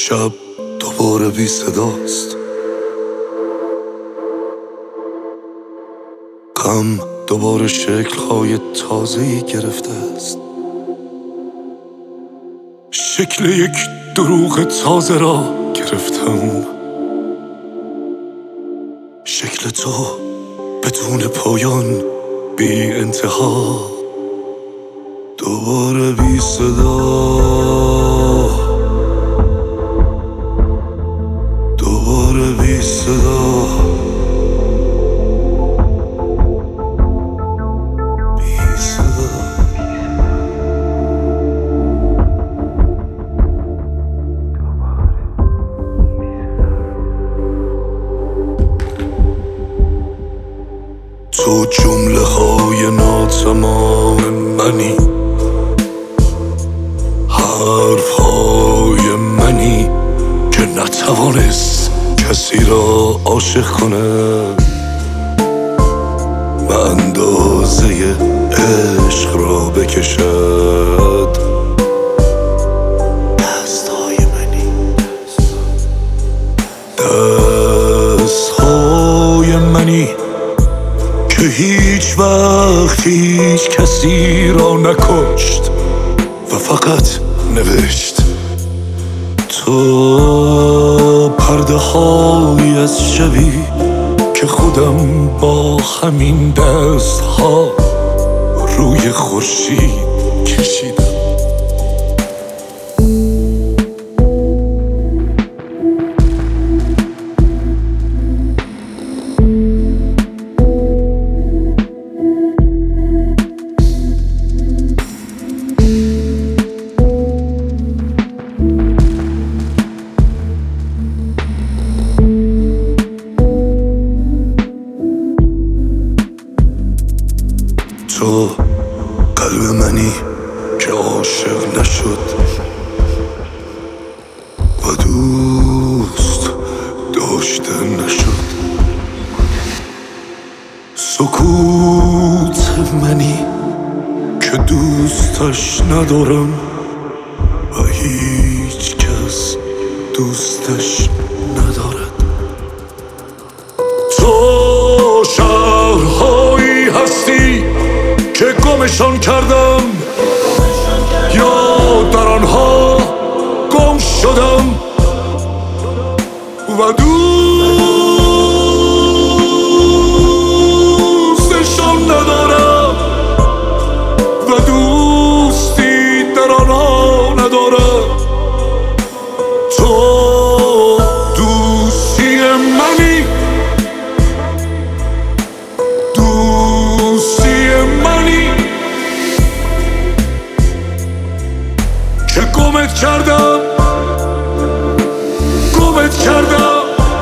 شب دوباره بی صداست، غم دوباره شکل‌های تازه‌ای گرفته است. شکل یک دروغ تازه را گرفتم، شکل تو بدون پایان، بی انتها، دوباره بی صدا، دوباره بی صدا، بی صدا. تو جمله های ناتمام منی، حرف های منی که نتوانست کسی را عاشق کنه، به اندازه عشق را بکشد. دستهای منی، دستهای منی که هیچ وقت هیچ کسی را نکشت و فقط نوشت. تو پرده های از شبی که خودم با همین دست ها روی خورشید کشیدم. تو قلب منی که عاشق نشد و دوست داشته نشد. سکوت منی که دوستش ندارم و هیچ کس دوستش ندارد. تو شهرهایی هستی که گمشان کردم، یا در آنها گم شدم و دوستشان ندارم و دوستی در آنها ندارم. تو دوستی منی، که گمت کردم، گمت کردم،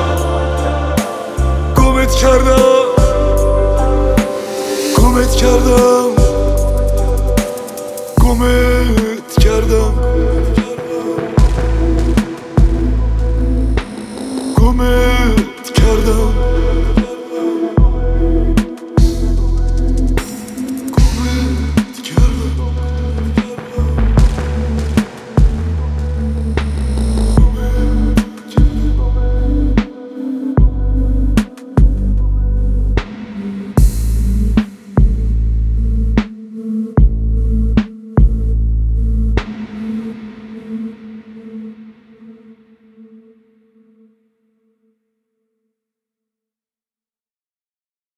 گمت کردم، گمت کردم، گمت کردم، گمت کردم.